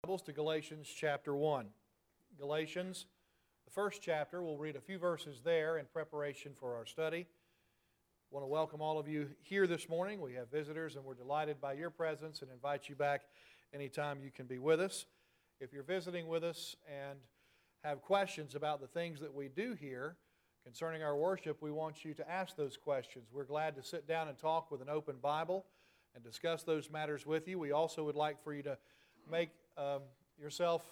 Bibles to Galatians chapter 1. Galatians, the first chapter, we'll read a few verses there in preparation for our study. I want to welcome all of you here this morning. We have visitors and we're delighted by your presence and invite you back anytime you can be with us. If you're visiting with us and have questions about the things that we do here concerning our worship, we want you to ask those questions. We're glad to sit down and talk with an open Bible and discuss those matters with you. We also would like for you to make yourself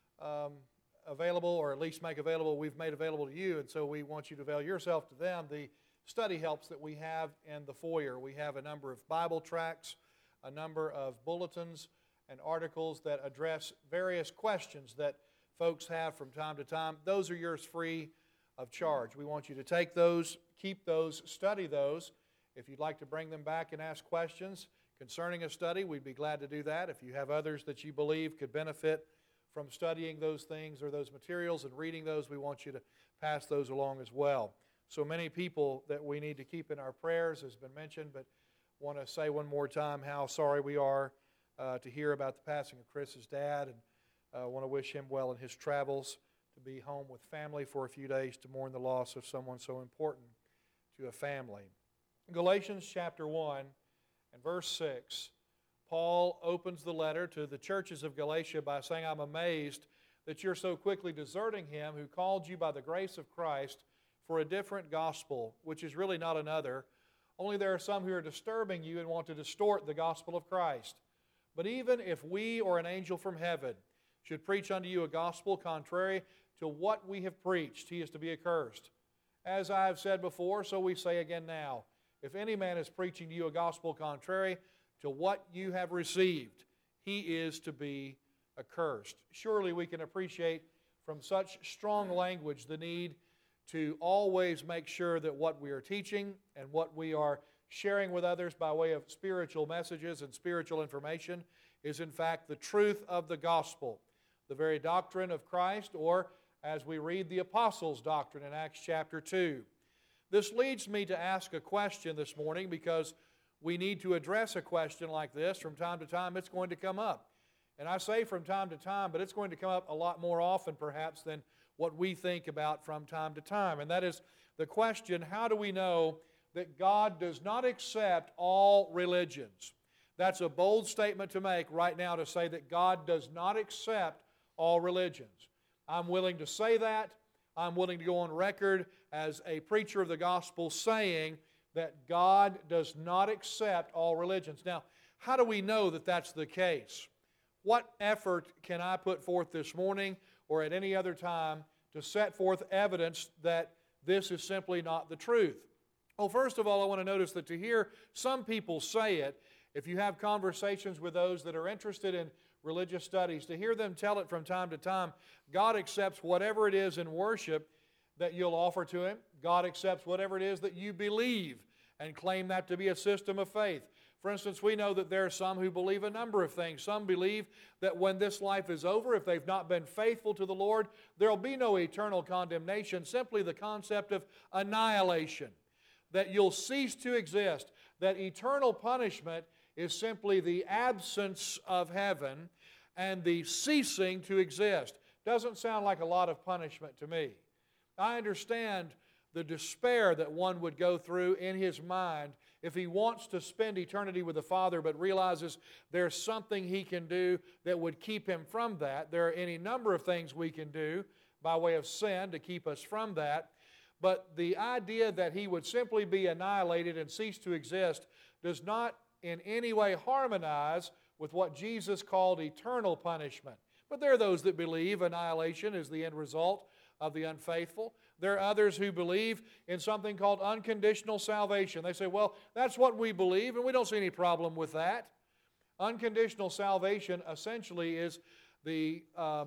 available, or at least make available, we've made available to you, and so we want you to avail yourself to them, the study helps that we have in the foyer. We have a number of Bible tracts, a number of bulletins and articles that address various questions that folks have from time to time. Those are yours free of charge. We want you to take those, keep those, study those. If you'd like to bring them back and ask questions concerning a study, we'd be glad to do that. If you have others that you believe could benefit from studying those things or those materials and reading those, we want you to pass those along as well. So many people that we need to keep in our prayers has been mentioned, but want to say one more time how sorry we are to hear about the passing of Chris's dad, and want to wish him well in his travels to be home with family for a few days to mourn the loss of someone so important to a family. Galatians chapter 1 and verse 6, Paul opens the letter to the churches of Galatia by saying, I'm amazed that you're so quickly deserting him who called you by the grace of Christ for a different gospel, which is really not another. Only there are some who are disturbing you and want to distort the gospel of Christ. But even if we or an angel from heaven should preach unto you a gospel contrary to what we have preached, he is to be accursed. As I have said before, so we say again now, if any man is preaching to you a gospel contrary to what you have received, he is to be accursed. Surely we can appreciate from such strong language the need to always make sure that what we are teaching and what we are sharing with others by way of spiritual messages and spiritual information is in fact the truth of the gospel, the very doctrine of Christ, or as we read the apostles' doctrine in Acts chapter 2. This leads me to ask a question this morning because we need to address a question like this. From time to time, it's going to come up. And I say from time to time, but it's going to come up a lot more often perhaps than what we think about from time to time. And that is the question, how do we know that God does not accept all religions? That's a bold statement to make right now, to say that God does not accept all religions. I'm willing to say that. I'm willing to go on record as a preacher of the gospel saying that God does not accept all religions. Now, how do we know that that's the case? What effort can I put forth this morning or at any other time to set forth evidence that this is simply not the truth? Well, first of all, I want to notice that to hear some people say it, if you have conversations with those that are interested in religious studies, to hear them tell it from time to time, God accepts whatever it is in worship that you'll offer to Him. God accepts whatever it is that you believe and claim that to be a system of faith. For instance, we know that there are some who believe a number of things. Some believe that when this life is over, if they've not been faithful to the Lord, there will be no eternal condemnation, simply the concept of annihilation, that you'll cease to exist, that eternal punishment is simply the absence of heaven and the ceasing to exist. Doesn't sound like a lot of punishment to me. I understand the despair that one would go through in his mind if he wants to spend eternity with the Father but realizes there's something he can do that would keep him from that. There are any number of things we can do by way of sin to keep us from that. But the idea that he would simply be annihilated and cease to exist does not in any way harmonize with what Jesus called eternal punishment. But there are those that believe annihilation is the end result of the unfaithful. There are others who believe in something called unconditional salvation. They say, well, that's what we believe, and we don't see any problem with that. Unconditional salvation essentially is the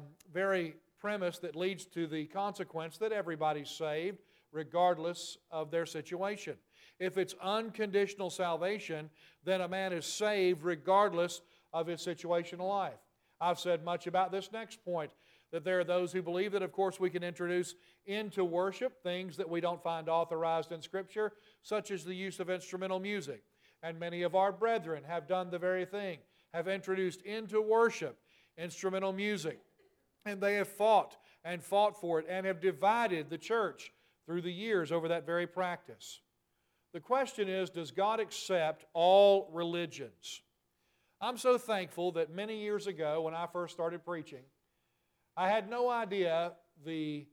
very premise that leads to the consequence that everybody's saved, regardless of their situation. If it's unconditional salvation, then a man is saved regardless of his situation in life. I've said much about this next point, that there are those who believe that, of course, we can introduce into worship things that we don't find authorized in Scripture, such as the use of instrumental music. And many of our brethren have done the very thing, have introduced into worship instrumental music. And they have fought and fought for it and have divided the church through the years over that very practice. The question is, does God accept all religions? I'm so thankful that many years ago when I first started preaching, I had no idea the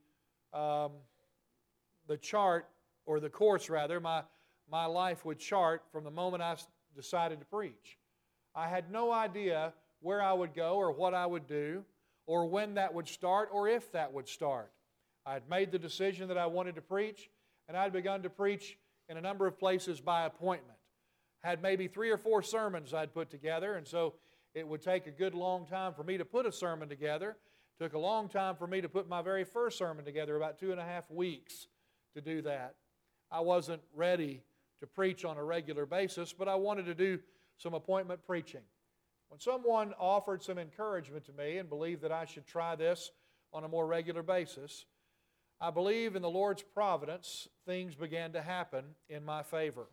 chart, or the course rather, my life would chart from the moment I decided to preach. I had no idea where I would go or what I would do or when that would start or if that would start. I had made the decision that I wanted to preach, and I had begun to preach in a number of places by appointment. Had maybe 3 or 4 sermons I'd put together, and so it would take a good long time for me to put a sermon together. It took a long time for me to put my very first sermon together, about 2.5 weeks to do that. I wasn't ready to preach on a regular basis, but I wanted to do some appointment preaching. When someone offered some encouragement to me and believed that I should try this on a more regular basis, I believe in the Lord's providence, things began to happen in my favor.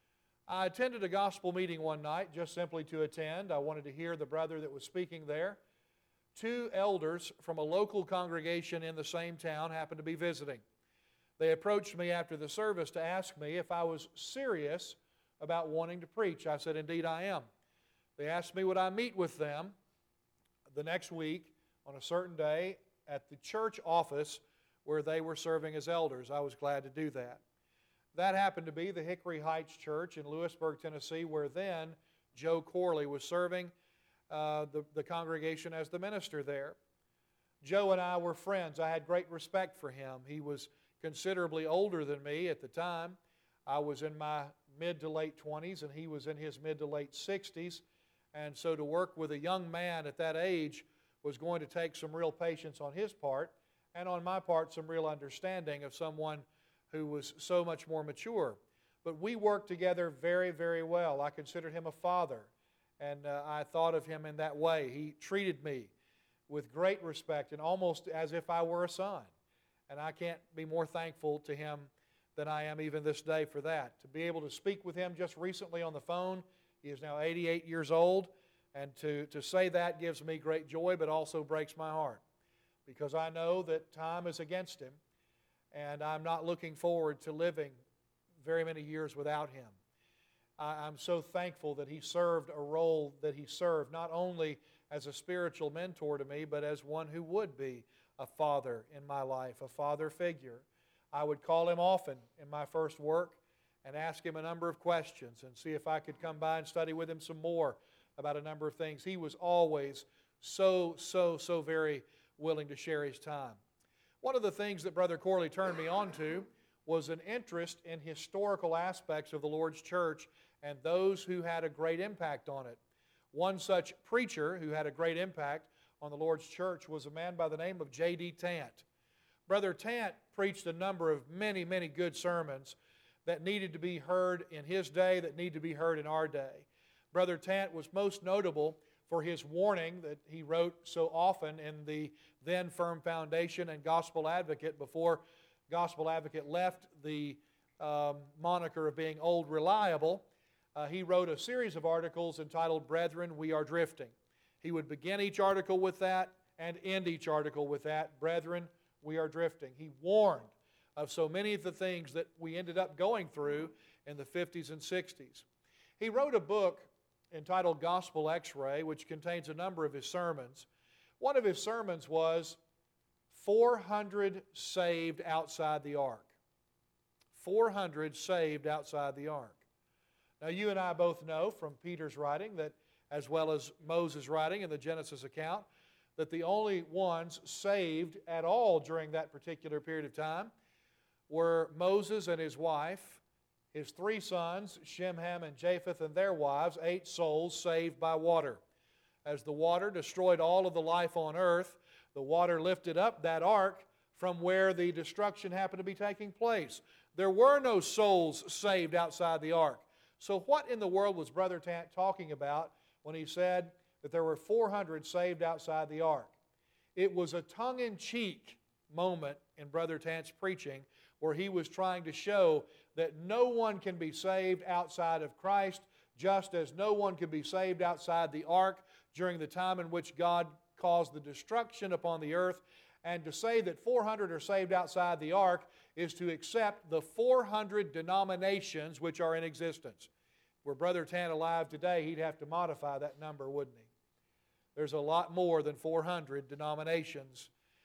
I attended a gospel meeting one night just simply to attend. I wanted to hear the brother that was speaking there. 2 elders from a local congregation in the same town happened to be visiting. They approached me after the service to ask me if I was serious about wanting to preach. I said, indeed I am. They asked me would I meet with them the next week on a certain day at the church office where they were serving as elders. I was glad to do that. That happened to be the Hickory Heights Church in Lewisburg, Tennessee, where then Joe Corley was serving the congregation as the minister there. Joe and I were friends. I had great respect for him. He was considerably older than me at the time. I was in my mid to late 20s, and he was in his mid to late 60s. And so to work with a young man at that age was going to take some real patience on his part, and on my part, some real understanding of someone who was so much more mature. But we worked together very, very well. I considered him a father, and I thought of him in that way. He treated me with great respect and almost as if I were a son. And I can't be more thankful to him than I am even this day for that. To be able to speak with him just recently on the phone, he is now 88 years old, and to say that gives me great joy, but also breaks my heart, because I know that time is against him, and I'm not looking forward to living very many years without him. I'm so thankful that he served a role that he served, not only as a spiritual mentor to me, but as one who would be a father in my life, a father figure. I would call him often in my first work and ask him a number of questions and see if I could come by and study with him some more about a number of things. He was always so very willing to share his time. One of the things that Brother Corley turned me on to was an interest in historical aspects of the Lord's church and those who had a great impact on it. One such preacher who had a great impact on the Lord's church was a man by the name of J.D. Tant. Brother Tant preached a number of many good sermons that needed to be heard in his day, that need to be heard in our day. Brother Tant was most notable for his warning that he wrote so often in the then Firm Foundation and Gospel Advocate before Gospel Advocate left the moniker of being Old Reliable. He wrote a series of articles entitled, Brethren, We Are Drifting. He would begin each article with that and end each article with that, Brethren, we are drifting. He warned of so many of the things that we ended up going through in the 50s and 60s. He wrote a book entitled Gospel X-Ray, which contains a number of his sermons. One of his sermons was 400 saved outside the ark. 400 saved outside the ark. Now you and I both know from Peter's writing, that, as well as Moses' writing in the Genesis account, that the only ones saved at all during that particular period of time were Moses and his wife, his 3 sons, Shem, Ham, and Japheth, and their wives, 8 souls saved by water. As the water destroyed all of the life on earth, the water lifted up that ark from where the destruction happened to be taking place. There were no souls saved outside the ark. So what in the world was Brother Tant talking about when he said that there were 400 saved outside the ark? It was a tongue-in-cheek moment in Brother Tant's preaching where he was trying to show that no one can be saved outside of Christ, just as no one can be saved outside the ark during the time in which God caused the destruction upon the earth. And to say that 400 are saved outside the ark is to accept the 400 denominations which are in existence. Were Brother Tan alive today, he'd have to modify that number, wouldn't he? There's a lot more than 400 denominations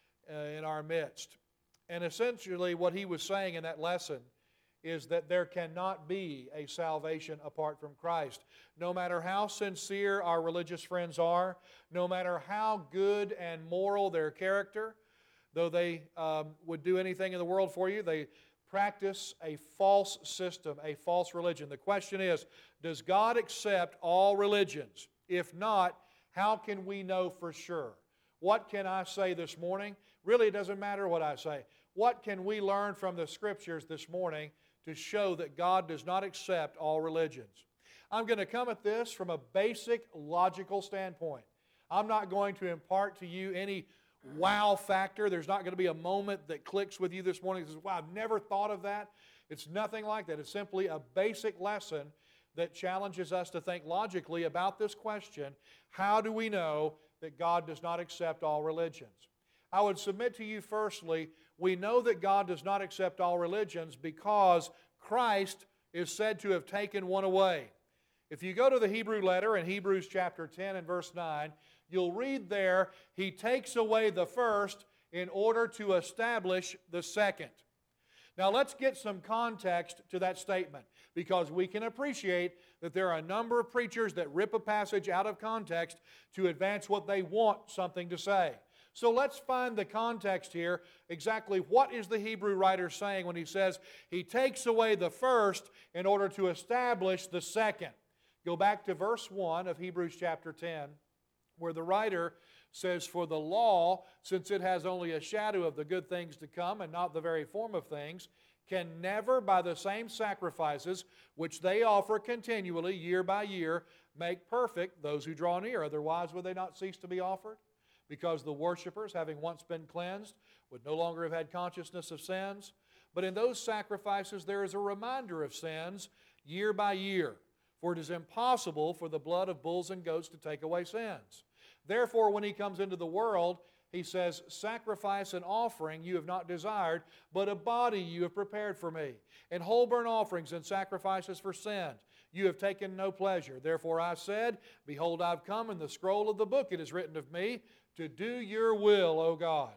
in our midst. And essentially what he was saying in that lesson is that there cannot be a salvation apart from Christ. No matter how sincere our religious friends are, no matter how good and moral their character, though they would do anything in the world for you, they practice a false system, a false religion. The question is, does God accept all religions? If not, how can we know for sure? What can I say this morning? Really, it doesn't matter what I say. What can we learn from the Scriptures this morning to show that God does not accept all religions? I'm going to come at this from a basic logical standpoint. I'm not going to impart to you any wow factor. There's not going to be a moment that clicks with you this morning and says, wow, I've never thought of that. It's nothing like that. It's simply a basic lesson that challenges us to think logically about this question: how do we know that God does not accept all religions? I would submit to you, firstly, we know that God does not accept all religions because Christ is said to have taken one away. If you go to the Hebrew letter in Hebrews chapter 10 and verse 9, you'll read there, He takes away the first in order to establish the second. Now let's get some context to that statement, because we can appreciate that there are a number of preachers that rip a passage out of context to advance what they want something to say. So let's find the context here. Exactly what is the Hebrew writer saying when he says He takes away the first in order to establish the second? Go back to verse 1 of Hebrews chapter 10, where the writer says, "For the law, since it has only a shadow of the good things to come and not the very form of things, can never by the same sacrifices which they offer continually year by year make perfect those who draw near. Otherwise would they not cease to be offered? Because the worshipers, having once been cleansed, would no longer have had consciousness of sins. But in those sacrifices there is a reminder of sins year by year. For it is impossible for the blood of bulls and goats to take away sins. Therefore, when He comes into the world, He says, sacrifice and offering you have not desired, but a body you have prepared for me. And whole burnt offerings and sacrifices for sin you have taken no pleasure. Therefore I said, behold, I've come, in the scroll of the book it is written of me, to do your will, O God.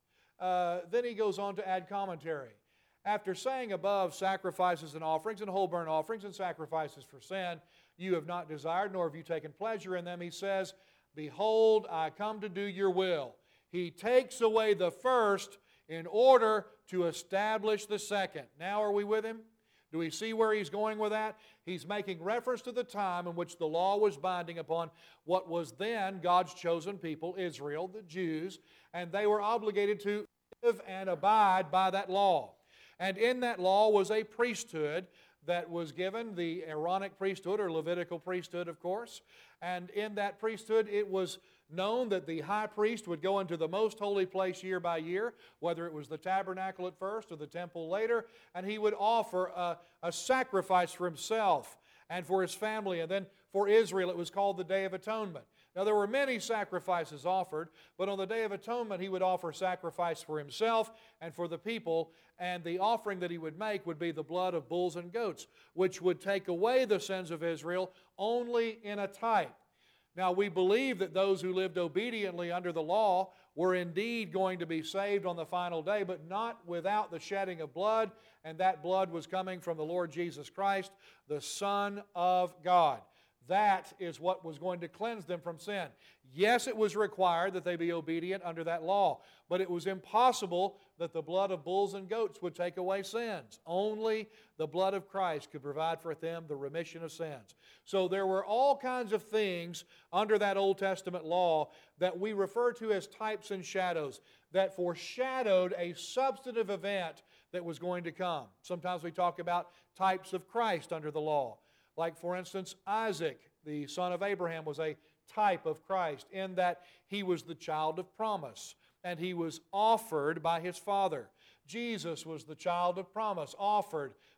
Then he goes on to add commentary. After saying above, sacrifices and offerings and whole burnt offerings and sacrifices for sin you have not desired, nor have you taken pleasure in them, he says, behold, I come to do your will. He takes away the first in order to establish the second. Now are we with him? Do we see where he's going with that? He's making reference to the time in which the law was binding upon what was then God's chosen people, Israel, the Jews, and they were obligated to live and abide by that law. And in that law was a priesthood that was given, the Aaronic priesthood or Levitical priesthood, of course. And in that priesthood it was known that the high priest would go into the most holy place year by year, whether it was the tabernacle at first or the temple later, and he would offer a sacrifice for himself and for his family. And then for Israel it was called the Day of Atonement. Now there were many sacrifices offered, but on the Day of Atonement he would offer sacrifice for himself and for the people, and the offering that he would make would be the blood of bulls and goats, which would take away the sins of Israel only in a type. Now we believe that those who lived obediently under the law were indeed going to be saved on the final day, but not without the shedding of blood, and that blood was coming from the Lord Jesus Christ, the Son of God. That is what was going to cleanse them from sin. Yes, it was required that they be obedient under that law, but it was impossible that the blood of bulls and goats would take away sins. Only the blood of Christ could provide for them the remission of sins. So there were all kinds of things under that Old Testament law that we refer to as types and shadows that foreshadowed a substantive event that was going to come. Sometimes we talk about types of Christ under the law. Like, for instance, Isaac, the son of Abraham, was a type of Christ in that he was the child of promise, and he was offered by his father. Jesus was the child of promise, offered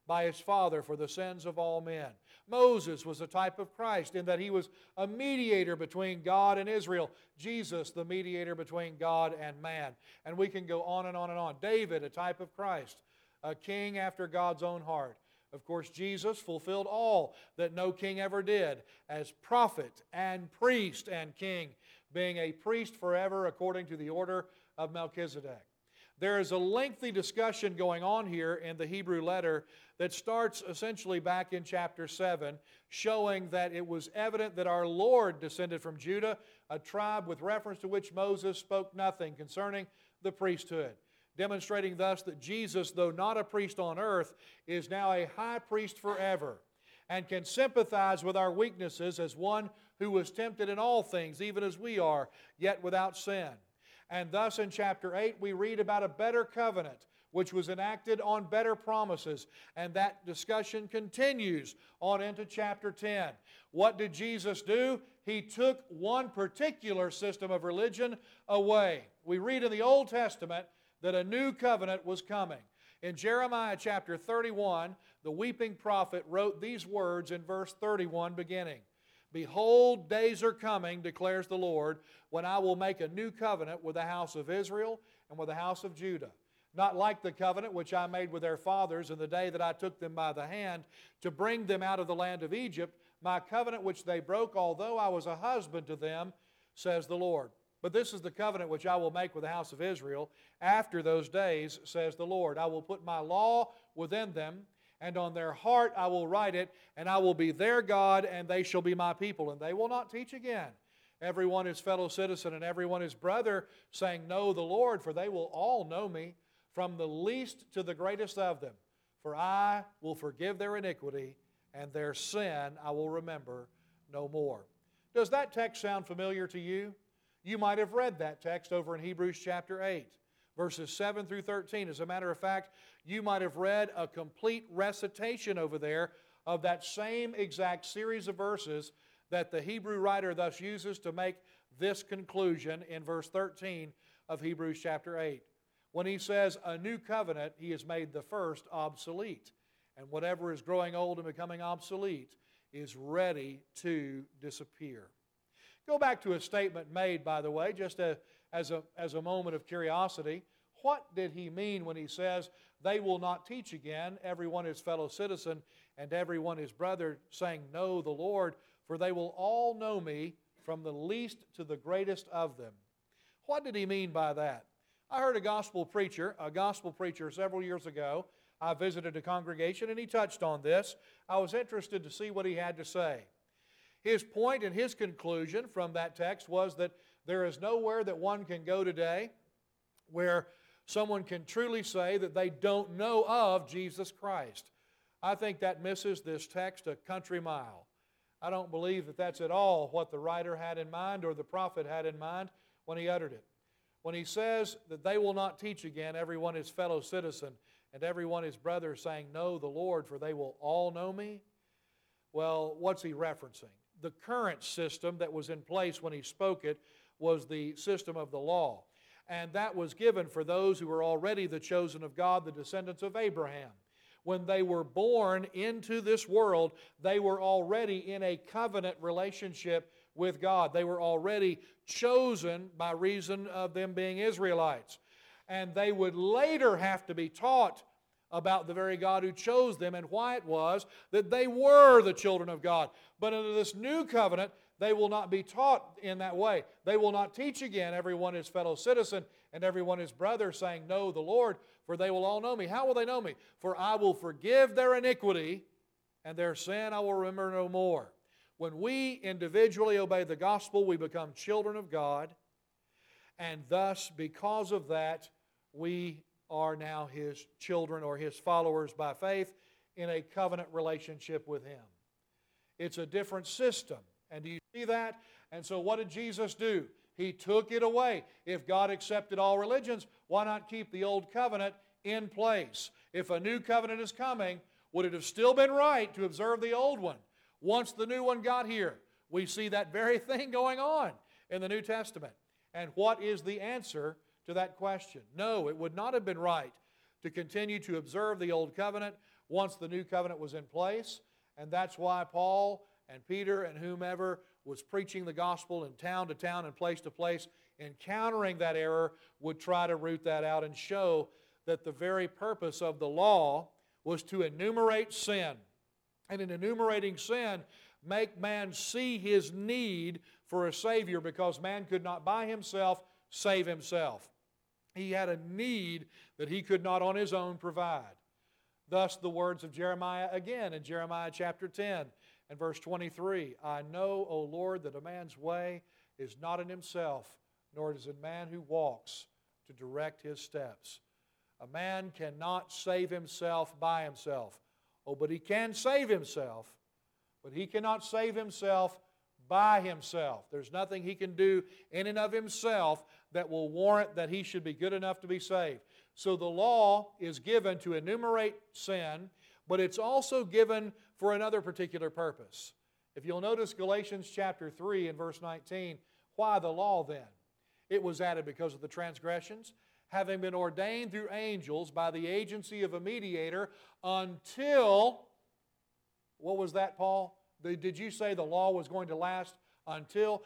by his Father for the sins of all men. Moses was a type of Christ in that he was a mediator between God and Israel. Jesus, the mediator between God and man. And we can go on and on and on. David, a type of Christ, a king after God's own heart. Of course, Jesus fulfilled all that no king ever did as prophet and priest and king, being a priest forever according to the order of Melchizedek. There is a lengthy discussion going on here in the Hebrew letter that starts essentially back in chapter 7, showing that it was evident that our Lord descended from Judah, a tribe with reference to which Moses spoke nothing concerning the priesthood, demonstrating thus that Jesus, though not a priest on earth, is now a high priest forever, and can sympathize with our weaknesses as one who was tempted in all things, even as we are, yet without sin. And thus in chapter 8 we read about a better covenant which was enacted on better promises. And that discussion continues on into chapter 10. What did Jesus do? He took one particular system of religion away. We read in the Old Testament that a new covenant was coming. In Jeremiah chapter 31, the weeping prophet wrote these words in verse 31 beginning. Behold, days are coming, declares the Lord, when I will make a new covenant with the house of Israel and with the house of Judah. Not like the covenant which I made with their fathers in the day that I took them by the hand to bring them out of the land of Egypt, my covenant which they broke, although I was a husband to them, says the Lord. But this is the covenant which I will make with the house of Israel after those days, says the Lord. I will put my law within them, and on their heart I will write it, and I will be their God, and they shall be my people. And they will not teach again everyone his fellow citizen and everyone his brother, saying, Know the Lord, for they will all know me, from the least to the greatest of them. For I will forgive their iniquity, and their sin I will remember no more. Does that text sound familiar to you? You might have read that text over in Hebrews chapter 8. Verses 7 through 13. As a matter of fact, you might have read a complete recitation over there of that same exact series of verses that the Hebrew writer thus uses to make this conclusion in verse 13 of Hebrews chapter 8. When he says, a new covenant, he has made the first obsolete. And whatever is growing old and becoming obsolete is ready to disappear. Go back to a statement made, by the way, just as a moment of curiosity. What did he mean when he says, they will not teach again, everyone his fellow citizen and everyone his brother, saying, Know the Lord, for they will all know me, from the least to the greatest of them. What did he mean by that? I heard a gospel preacher several years ago. I visited a congregation and he touched on this. I was interested to see what he had to say. His point and his conclusion from that text was that there is nowhere that one can go today where someone can truly say that they don't know of Jesus Christ. I think that misses this text a country mile. I don't believe that that's at all what the writer had in mind or the prophet had in mind when he uttered it. When he says that they will not teach again, everyone his fellow citizen and everyone his brother, saying, Know the Lord, for they will all know me. Well, what's he referencing? The current system that was in place when he spoke it was the system of the law. And that was given for those who were already the chosen of God, the descendants of Abraham. When they were born into this world, they were already in a covenant relationship with God. They were already chosen by reason of them being Israelites. And they would later have to be taught about the very God who chose them and why it was that they were the children of God. But under this new covenant, they will not be taught in that way. They will not teach again everyone his fellow citizen and everyone his brother, saying, Know the Lord, for they will all know me. How will they know me? For I will forgive their iniquity, and their sin I will remember no more. When we individually obey the gospel, we become children of God, and thus, because of that, we are now His children or His followers by faith in a covenant relationship with Him. It's a different system. And do you see that? And so what did Jesus do? He took it away. If God accepted all religions, why not keep the old covenant in place? If a new covenant is coming, would it have still been right to observe the old one? Once the new one got here, we see that very thing going on in the New Testament. And what is the answer to that question? No, it would not have been right to continue to observe the old covenant once the new covenant was in place. And that's why Paul and Peter and whomever was preaching the gospel in town to town and place to place, encountering that error, would try to root that out and show that the very purpose of the law was to enumerate sin. And in enumerating sin, make man see his need for a Savior, because man could not by himself save himself. He had a need that he could not on his own provide. Thus the words of Jeremiah again in Jeremiah chapter 10 and verse 23. I know, O Lord, that a man's way is not in himself, nor is it man who walks to direct his steps. A man cannot save himself by himself. Oh, but he can save himself, but he cannot save himself by himself. There's nothing he can do in and of himself that will warrant that he should be good enough to be saved. So the law is given to enumerate sin, but it's also given for another particular purpose. If you'll notice Galatians chapter 3 and verse 19, why the law then? It was added because of the transgressions, having been ordained through angels by the agency of a mediator until, what was that, Paul? Did you say the law was going to last until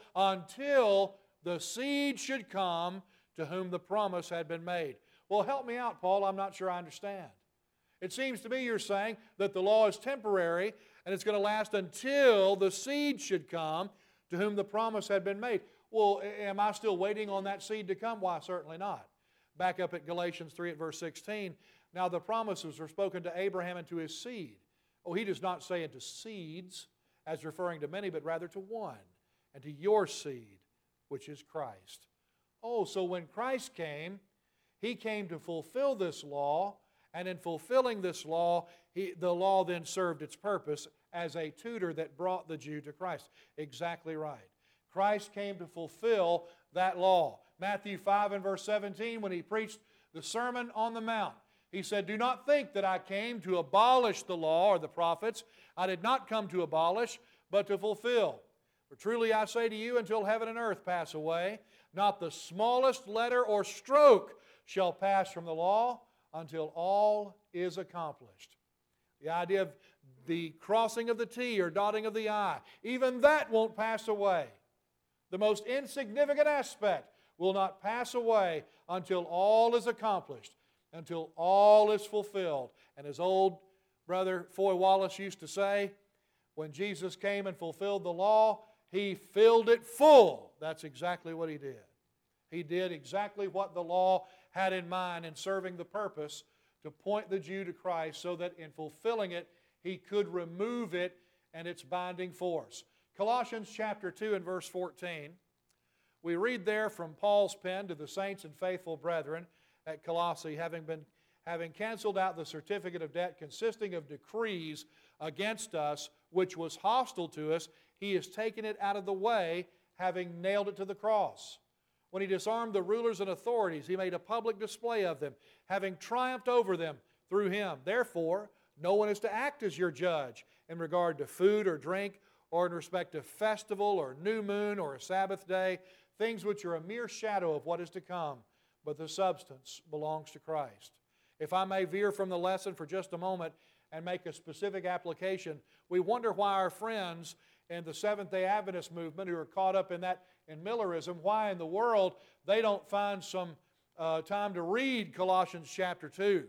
the seed should come to whom the promise had been made? Well, help me out, Paul. I'm not sure I understand. It seems to me you're saying that the law is temporary and it's going to last until the seed should come to whom the promise had been made. Well, am I still waiting on that seed to come? Why, certainly not. Back up at Galatians 3 at verse 16. Now the promises were spoken to Abraham and to his seed. Oh, he does not say into seeds, as referring to many, but rather to one, and to your seed, which is Christ. Oh, so when Christ came, He came to fulfill this law, and in fulfilling this law, the law then served its purpose as a tutor that brought the Jew to Christ. Exactly right. Christ came to fulfill that law. Matthew 5 and verse 17, when He preached the Sermon on the Mount, He said, do not think that I came to abolish the law or the prophets. I did not come to abolish, but to fulfill. For truly I say to you, until heaven and earth pass away, not the smallest letter or stroke shall pass from the law until all is accomplished. The idea of the crossing of the T or dotting of the I, even that won't pass away. The most insignificant aspect will not pass away until all is accomplished, until all is fulfilled. And as old brother Foy Wallace used to say, when Jesus came and fulfilled the law, He filled it full. That's exactly what He did. He did exactly what the law had in mind in serving the purpose to point the Jew to Christ, so that in fulfilling it, He could remove it and its binding force. Colossians chapter 2 and verse 14, we read there from Paul's pen to the saints and faithful brethren at Colossae, having canceled out the certificate of debt consisting of decrees against us, which was hostile to us, He has taken it out of the way, having nailed it to the cross. When He disarmed the rulers and authorities, He made a public display of them, having triumphed over them through Him. Therefore, no one is to act as your judge in regard to food or drink, or in respect of festival or new moon or a Sabbath day, things which are a mere shadow of what is to come, but the substance belongs to Christ. If I may veer from the lesson for just a moment and make a specific application, we wonder why our friends in the Seventh-day Adventist movement who are caught up in Millerism, why in the world they don't find some time to read Colossians chapter 2.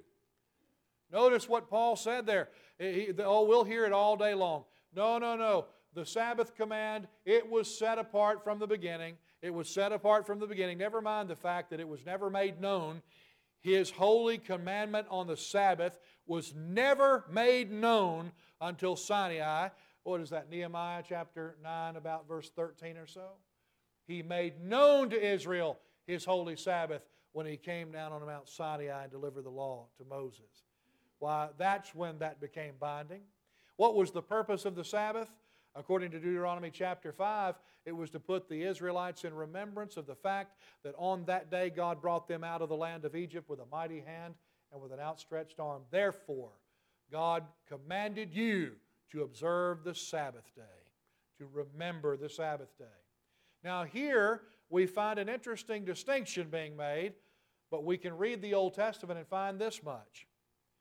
Notice what Paul said there. We'll hear it all day long. No. The Sabbath command, it was set apart from the beginning. It was set apart from the beginning. Never mind the fact that it was never made known. His holy commandment on the Sabbath was never made known until Sinai. What is that, Nehemiah chapter 9, about verse 13 or so? He made known to Israel His holy Sabbath when He came down on Mount Sinai and delivered the law to Moses. Why, that's when that became binding. What was the purpose of the Sabbath? According to Deuteronomy chapter 5, it was to put the Israelites in remembrance of the fact that on that day God brought them out of the land of Egypt with a mighty hand and with an outstretched arm. Therefore, God commanded you to observe the Sabbath day, to remember the Sabbath day. Now here we find an interesting distinction being made, but we can read the Old Testament and find this much,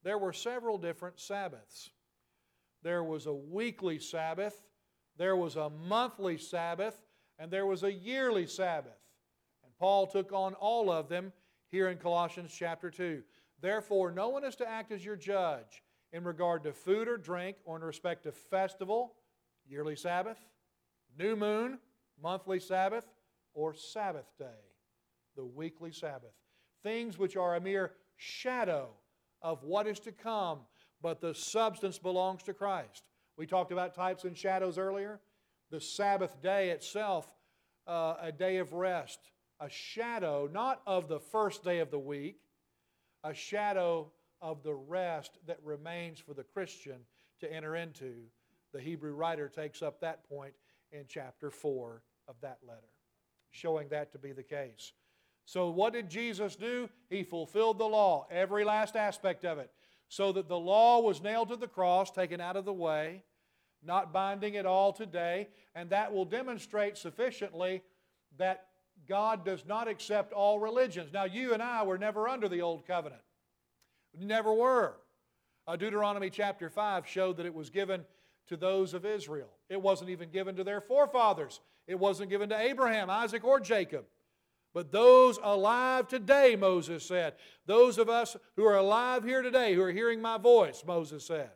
there were several different Sabbaths. There was a weekly Sabbath, there was a monthly Sabbath, and there was a yearly Sabbath. And Paul took on all of them here in Colossians chapter 2. Therefore, no one is to act as your judge in regard to food or drink, or in respect to festival, yearly Sabbath, new moon, monthly Sabbath, or Sabbath day, the weekly Sabbath. Things which are a mere shadow of what is to come, but the substance belongs to Christ. We talked about types and shadows earlier. The Sabbath day itself, a day of rest, a shadow not of the first day of the week, a shadow of the rest that remains for the Christian to enter into. The Hebrew writer takes up that point in chapter 4 of that letter, showing that to be the case. So what did Jesus do? He fulfilled the law, every last aspect of it, so that the law was nailed to the cross, taken out of the way, not binding at all today, and that will demonstrate sufficiently that God does not accept all religions. Now, you and I were never under the Old Covenant. Never were. Deuteronomy chapter 5 showed that it was given to those of Israel. It wasn't even given to their forefathers. It wasn't given to Abraham, Isaac, or Jacob. But those alive today, Moses said, those of us who are alive here today, who are hearing my voice, Moses says,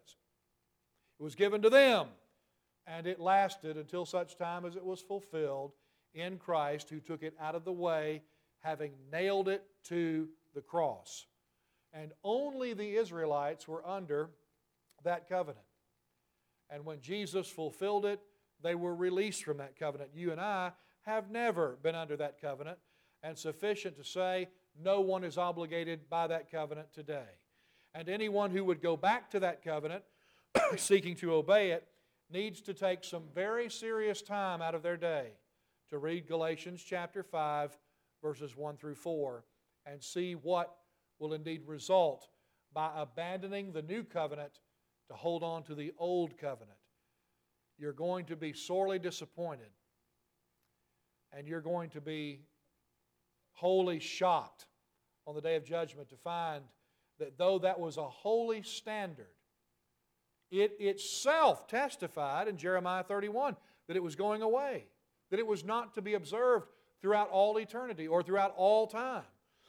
it was given to them, and it lasted until such time as it was fulfilled in Christ, who took it out of the way, having nailed it to the cross. And only the Israelites were under that covenant. And when Jesus fulfilled it, they were released from that covenant. You and I have never been under that covenant, and sufficient to say no one is obligated by that covenant today. And anyone who would go back to that covenant, seeking to obey it, needs to take some very serious time out of their day to read Galatians chapter 5, verses 1 through 4, and see what will indeed result by abandoning the new covenant to hold on to the old covenant. You're going to be sorely disappointed, and you're going to be wholly shocked on the day of judgment to find that though that was a holy standard, it itself testified in Jeremiah 31 that it was going away, that it was not to be observed throughout all eternity or throughout all time.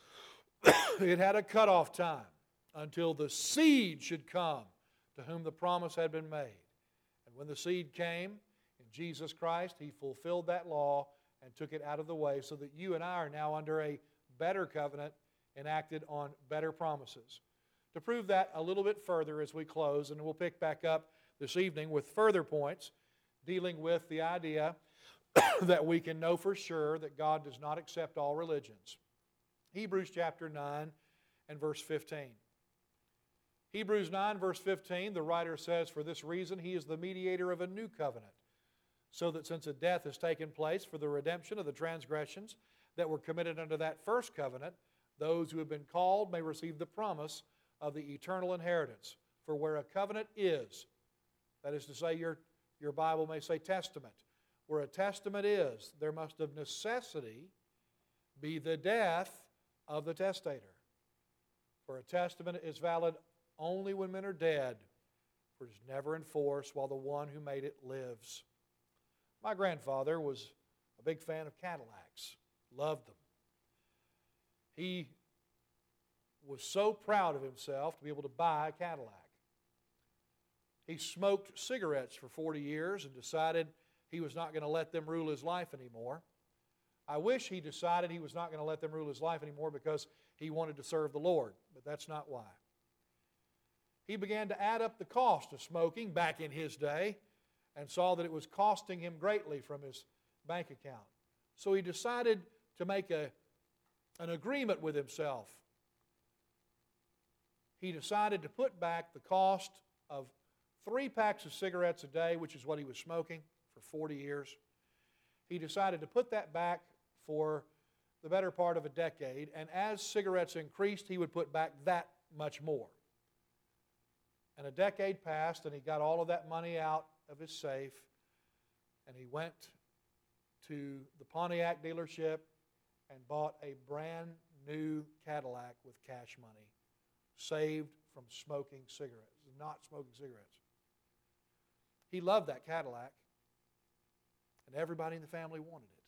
It had a cutoff time until the seed should come to whom the promise had been made. And when the seed came in Jesus Christ, He fulfilled that law and took it out of the way so that you and I are now under a better covenant enacted on better promises. To prove that a little bit further as we close, and we'll pick back up this evening with further points dealing with the idea that we can know for sure that God does not accept all religions. Hebrews chapter 9 and verse 15. Hebrews 9 verse 15, the writer says, "For this reason He is the mediator of a new covenant, so that since a death has taken place for the redemption of the transgressions that were committed under that first covenant, those who have been called may receive the promise of the eternal inheritance. For where a covenant is," that is to say, your Bible may say testament, "where a testament is, there must of necessity be the death of the testator. For a testament is valid only when men are dead, for it is never in force while the one who made it lives." My grandfather was a big fan of Cadillacs, loved them. He was so proud of himself to be able to buy a Cadillac. He smoked cigarettes for 40 years and decided he was not going to let them rule his life anymore. I wish he decided he was not going to let them rule his life anymore because he wanted to serve the Lord, but that's not why. He began to add up the cost of smoking back in his day and saw that it was costing him greatly from his bank account. So he decided to make an agreement with himself. He decided to put back the cost of 3 packs of cigarettes a day, which is what he was smoking for 40 years. He decided to put that back for the better part of a decade, and as cigarettes increased, he would put back that much more. And a decade passed, and he got all of that money out of his safe, and he went to the Pontiac dealership and bought a brand new Cadillac with cash money, saved from smoking cigarettes, not smoking cigarettes. He loved that Cadillac, and everybody in the family wanted it.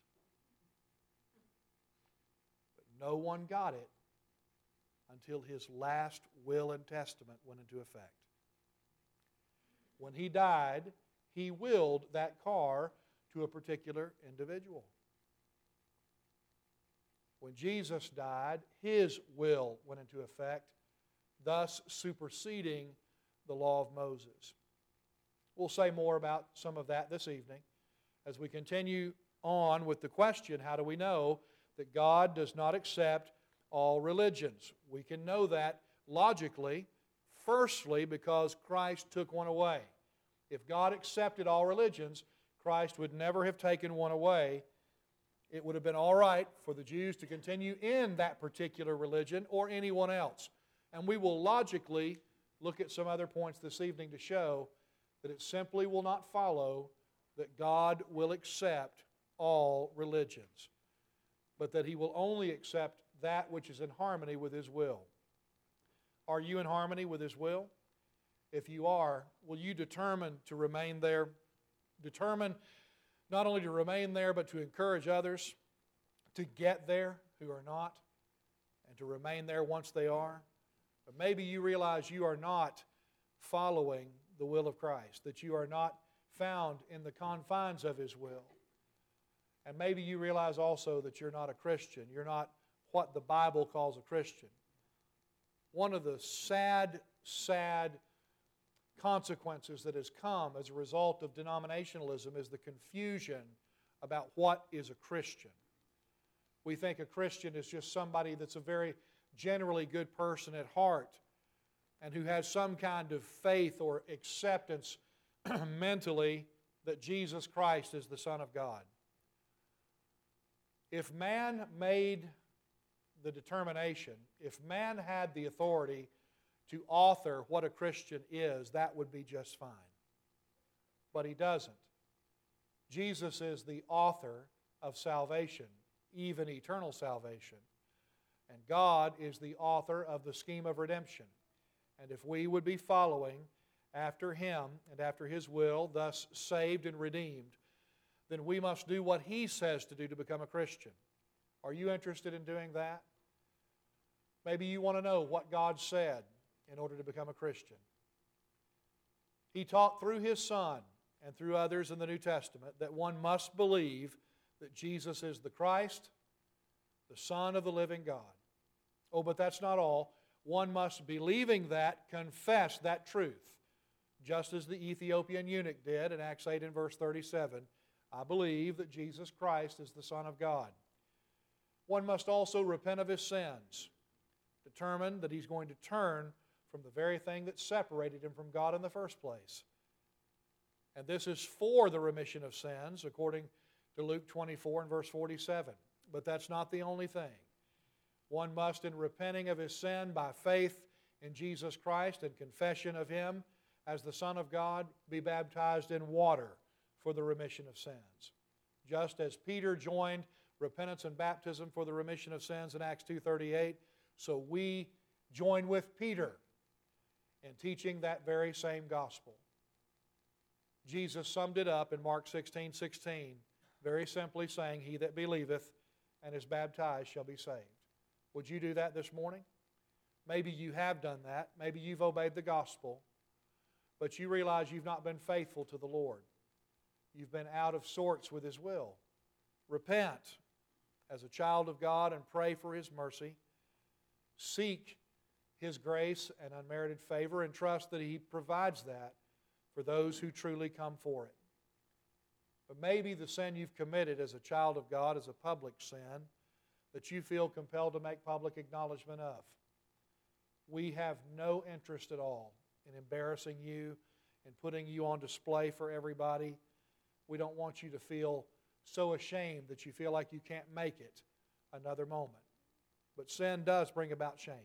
But no one got it until his last will and testament went into effect. When he died, he willed that car to a particular individual. When Jesus died, his will went into effect, thus superseding the law of Moses. We'll say more about some of that this evening as we continue on with the question, how do we know that God does not accept all religions? We can know that logically, firstly, because Christ took one away. If God accepted all religions, Christ would never have taken one away. It would have been all right for the Jews to continue in that particular religion or anyone else. And we will logically look at some other points this evening to show that it simply will not follow that God will accept all religions, but that He will only accept that which is in harmony with His will. Are you in harmony with His will? If you are, will you determine to remain there? Determine not only to remain there, but to encourage others to get there who are not, and to remain there once they are. But maybe you realize you are not following the will of Christ, that you are not found in the confines of His will. And maybe you realize also that you're not a Christian. You're not what the Bible calls a Christian. One of the sad consequences that has come as a result of denominationalism is the confusion about what is a Christian. We think a Christian is just somebody that's a very generally good person at heart and who has some kind of faith or acceptance mentally that Jesus Christ is the Son of God. If man made the determination, if man had the authority to author what a Christian is, that would be just fine. But He doesn't. Jesus is the author of salvation, even eternal salvation. And God is the author of the scheme of redemption. And if we would be following after Him and after His will, thus saved and redeemed, then we must do what He says to do to become a Christian. Are you interested in doing that? Maybe you want to know what God said in order to become a Christian. He taught through His Son and through others in the New Testament that one must believe that Jesus is the Christ, the Son of the living God. Oh, but that's not all. One must, believing that, confess that truth, just as the Ethiopian eunuch did in Acts 8 and verse 37. I believe that Jesus Christ is the Son of God. One must also repent of his sins, determine that he's going to turn from the very thing that separated him from God in the first place. And this is for the remission of sins, according to Luke 24 and verse 47. But that's not the only thing. One must, in repenting of his sin by faith in Jesus Christ and confession of Him as the Son of God, be baptized in water for the remission of sins. Just as Peter joined repentance and baptism for the remission of sins in Acts 2:38, so we join with Peter in teaching that very same gospel. Jesus summed it up in Mark 16:16, very simply saying, He that believeth and is baptized shall be saved. Would you do that this morning? Maybe you have done that. Maybe you've obeyed the gospel, but you realize you've not been faithful to the Lord. You've been out of sorts with His will. Repent as a child of God and pray for His mercy. Seek His grace and unmerited favor and trust that He provides that for those who truly come for it. But maybe the sin you've committed as a child of God is a public sin that you feel compelled to make public acknowledgement of. We have no interest at all in embarrassing you and putting you on display for everybody. We don't want you to feel so ashamed that you feel like you can't make it another moment. But sin does bring about shame.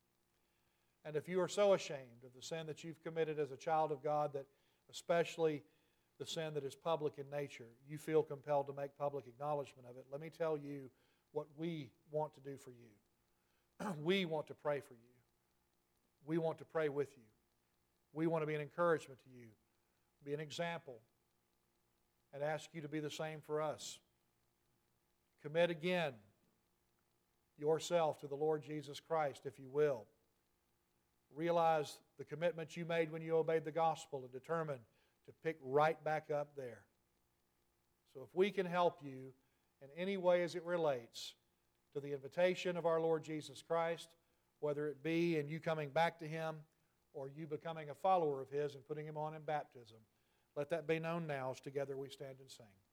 And if you are so ashamed of the sin that you've committed as a child of God, that especially the sin that is public in nature, you feel compelled to make public acknowledgement of it, let me tell you what we want to do for you. We want to pray for you. we want to pray with you. We want to be an encouragement to you, be an example, and ask you to be the same for us. Commit again yourself to the Lord Jesus Christ, if you will. Realize the commitment you made when you obeyed the gospel and determine to pick right back up there. So if we can help you in any way as it relates to the invitation of our Lord Jesus Christ, whether it be in you coming back to Him or you becoming a follower of His and putting Him on in baptism, let that be known now as together we stand and sing.